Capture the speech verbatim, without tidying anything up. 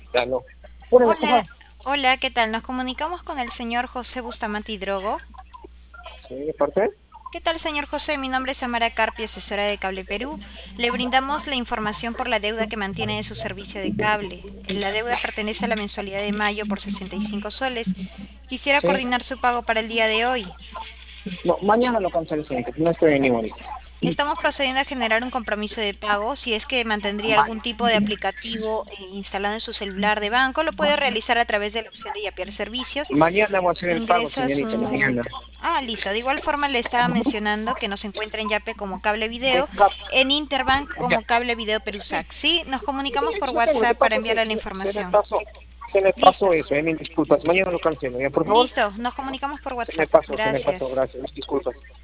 Aló. Órale, Hola, ajá. hola, ¿qué tal? Nos comunicamos con el señor José Bustamante Hidrogo. Sí, ¿de parte? ¿Qué tal, señor José? Mi nombre es Amara Carpio, asesora de Cable Perú. Le brindamos la información por la deuda que mantiene de su servicio de cable. La deuda pertenece a la mensualidad de mayo por sesenta y cinco soles. Quisiera Sí. coordinar su pago para el día de hoy. No, mañana lo cancelo, señorita. No estoy en ningún. Estamos procediendo a generar un compromiso de pago. Si es que mantendría algún Vale. tipo de aplicativo eh, instalado en su celular de banco, lo puede realizar a través de la opción de Yapier Servicios. Mañana voy a hacer el pago, Ingresa señorita, su... mañana. Ah, listo. De igual forma le estaba mencionando que nos encuentra en Yape como Cable De Video, cap. en Interbank Ya. como Cable Video Perusac. Sí, nos comunicamos por Yo tengo, de WhatsApp para paso, se, enviarle la se, se me información. pasó. Se me Listo. pasó eso, eh, mil disculpas. Mañana lo cancelo, ¿ya? Por favor. Listo. Nos comunicamos por Se me WhatsApp. pasó, se me pasó. Gracias. Gracias. Disculpas.